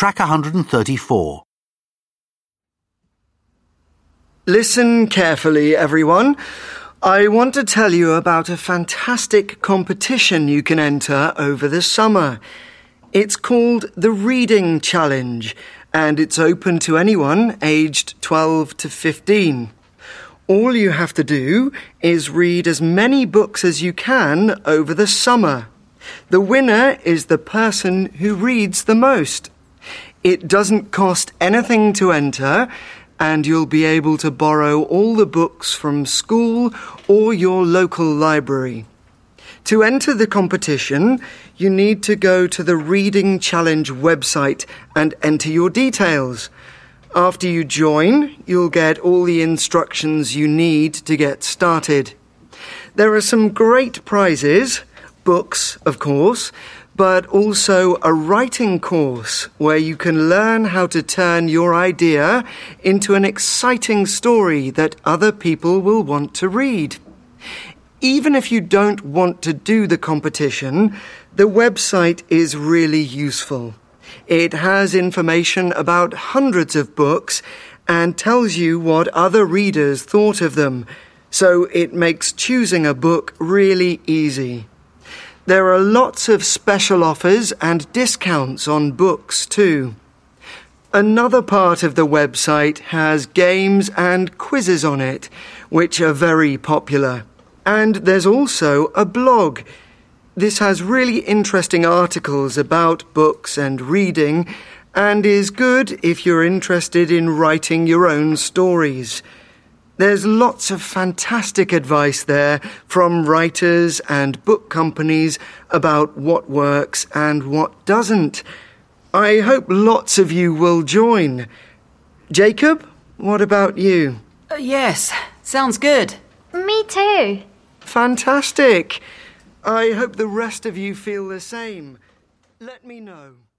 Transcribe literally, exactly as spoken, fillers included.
track one thirty-four. Listen carefully, everyone. I want to tell you about a fantastic competition you can enter over the summer. It's called the Reading Challenge, and it's open to anyone aged twelve to fifteen. All you have to do is read as many books as you can over the summer. The winner is the person who reads the most. It doesn't cost anything to enter, and you'll be able to borrow all the books from school or your local library. To enter the competition, you need to go to the Reading Challenge website and enter your details. After you join, you'll get all the instructions you need to get started. There are some great prizes, books, of course, but also a writing course where you can learn how to turn your idea into an exciting story that other people will want to read. Even if you don't want to do the competition, the website is really useful. It has information about hundreds of books and tells you what other readers thought of them, so it makes choosing a book really easy. There are lots of special offers and discounts on books too. Another part of the website has games and quizzes on it, which are very popular. And there's also a blog. This has really interesting articles about books and reading, and is good if you're interested in writing your own stories. There's lots of fantastic advice there from writers and book companies about what works and what doesn't. I hope lots of you will join. Jacob, what about you? Uh, yes, sounds good. Me too. Fantastic. I hope the rest of you feel the same. Let me know.